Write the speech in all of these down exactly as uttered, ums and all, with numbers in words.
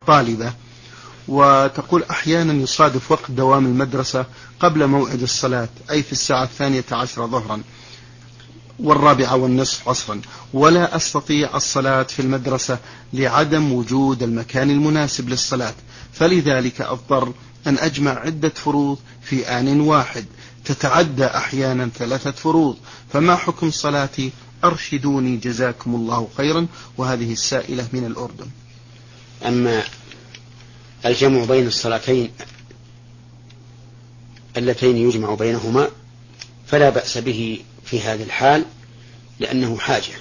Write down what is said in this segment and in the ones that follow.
طالبة، وتقول أحيانا يصادف وقت دوام المدرسة قبل موعد الصلاة، أي في الساعة الثانية عشر ظهرا والرابعة والنصف عصرا، ولا أستطيع الصلاة في المدرسة لعدم وجود المكان المناسب للصلاة، فلذلك أضطر أن أجمع عدة فروض في آن واحد تتعدى أحيانا ثلاثة فروض، فما حكم صلاتي؟ أرشدوني جزاكم الله خيرا. وهذه السائلة من الأردن. أما الجمع بين الصلاتين اللتين يجمع بينهما فلا بأس به في هذه الحال، لأنه حاجة،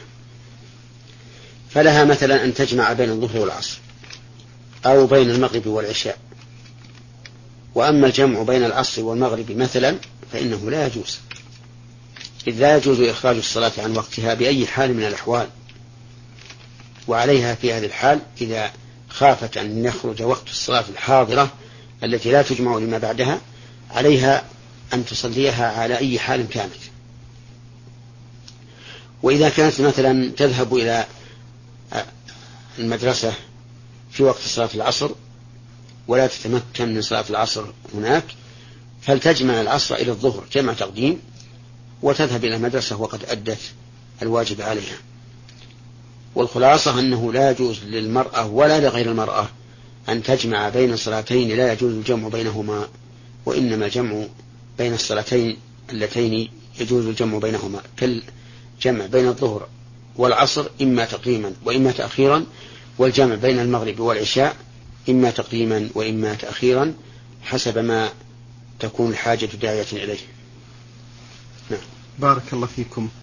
فلها مثلا أن تجمع بين الظهر والعصر أو بين المغرب والعشاء. وأما الجمع بين العصر والمغرب مثلا فإنه لا يجوز، إذ لا يجوز إخراج الصلاة عن وقتها بأي حال من الأحوال. وعليها في هذه الحال إذا خافت أن يخرج وقت الصلاة الحاضرة التي لا تجمع لما بعدها، عليها أن تصليها على أي حال كانت. وإذا كانت مثلا تذهب إلى المدرسة في وقت صلاة العصر ولا تتمكن من صلاة العصر هناك، فلتجمع العصر إلى الظهر جمع تقديم، وتذهب إلى المدرسة وقد أدت الواجب عليها. والخلاصة أنه لا يجوز للمرأة ولا لغير المرأة أن تجمع بين صلاتين لا يجوز الجمع بينهما، وإنما الجمع بين الصلاتين اللتين يجوز الجمع بينهما كالجمع بين الظهر والعصر إما تقديما وإما تأخيرا، والجمع بين المغرب والعشاء إما تقديما وإما تأخيرا حسب ما تكون الحاجة داعية إليه. نعم. بارك الله فيكم.